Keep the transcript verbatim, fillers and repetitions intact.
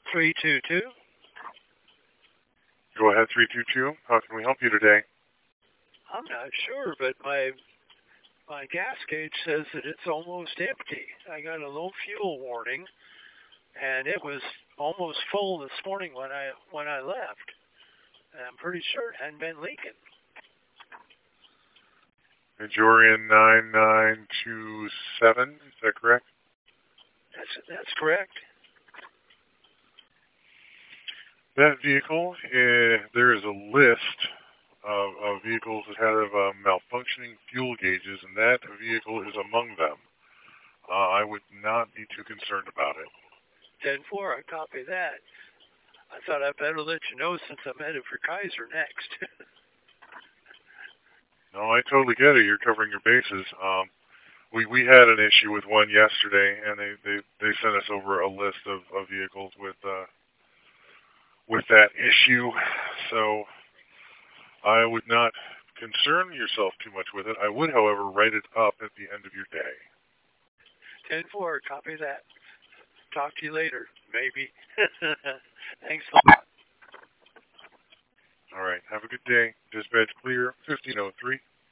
three two two. Go ahead, three two two. How can we help you today? I'm not sure, but my my gas gauge says that it's almost empty. I got a low fuel warning, and it was almost full this morning when I when I left. And I'm pretty sure it hadn't been leaking. And you're in nine nine two seven, is that correct? That's that's correct. That vehicle, uh, there is a list of, of vehicles that have uh, malfunctioning fuel gauges, and that vehicle is among them. Uh, I would not be too concerned about it. ten four, I copy that. I thought I'd better let you know since I'm headed for Kaiser next. No, I totally get it. You're covering your bases. Um, we we had an issue with one yesterday, and they, they, they sent us over a list of, of vehicles with uh, with that issue. So I would not concern yourself too much with it. I would, however, write it up at the end of your day. ten four, copy that. Talk to you later, maybe. Thanks a lot. All right. Have a good day. Dispatch clear, fifteen oh three.